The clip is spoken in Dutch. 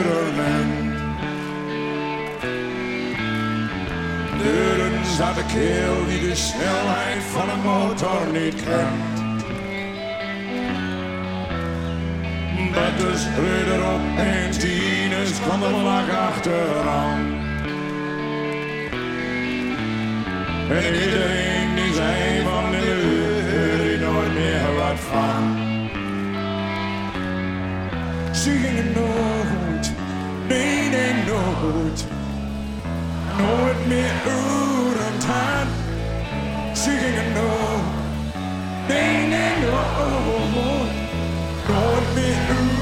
sturen. Deuren zat de keel die de snelheid van een motor niet kent. Betters reed erop en Tines kwam de vlag achteraan. En iedereen die zei van de er nooit meer wat van. Ze gingen nooit, nee, nee, nooit. Nooit meer uit een taan. Ze gingen nooit, nee, nee, nooit. Nooit meer uit.